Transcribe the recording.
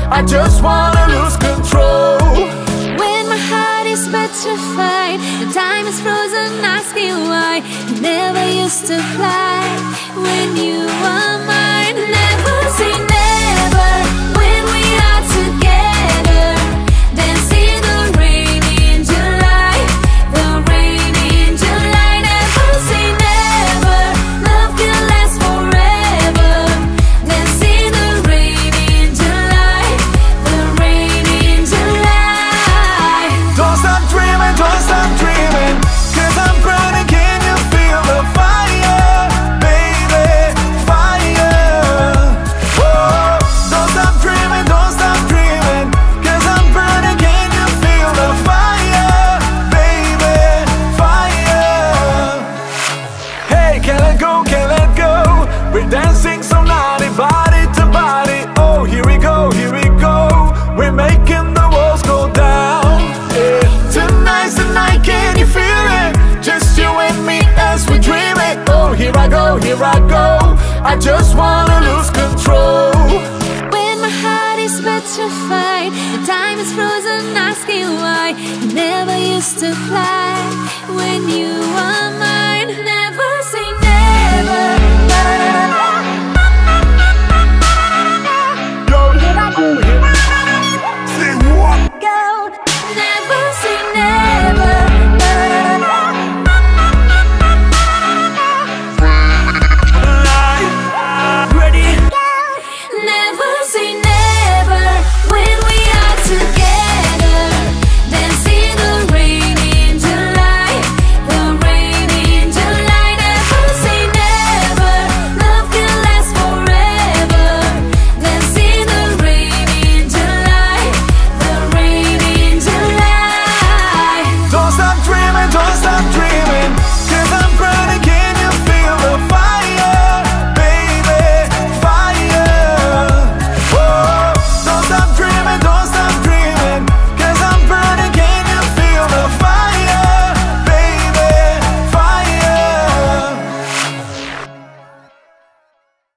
I just wanna lose control. When my heart is petrified, the time is frozen, asking why you never used to fly. When you were mine, never say never. When we are together, dancing the rain in July, the rain in July. Never say never, love can last forever. Dancing the rain in July, the rain in July. Don't stop dreaming, 'cause I'm burning, can you feel the fire, baby, fire? Oh, don't stop dreaming, 'cause I'm burning, can you feel the fire, baby, fire? Hey, can't let go, we're dancing so naughty, body to body. Oh, here we go, we're making the walls go down. Yeah. Tonight's the night, can you feel it? Just you and me as we dream it. Oh, here I go, I just wanna lose control. When my heart is petrified, the time is frozen, asking why you never used to fly. When you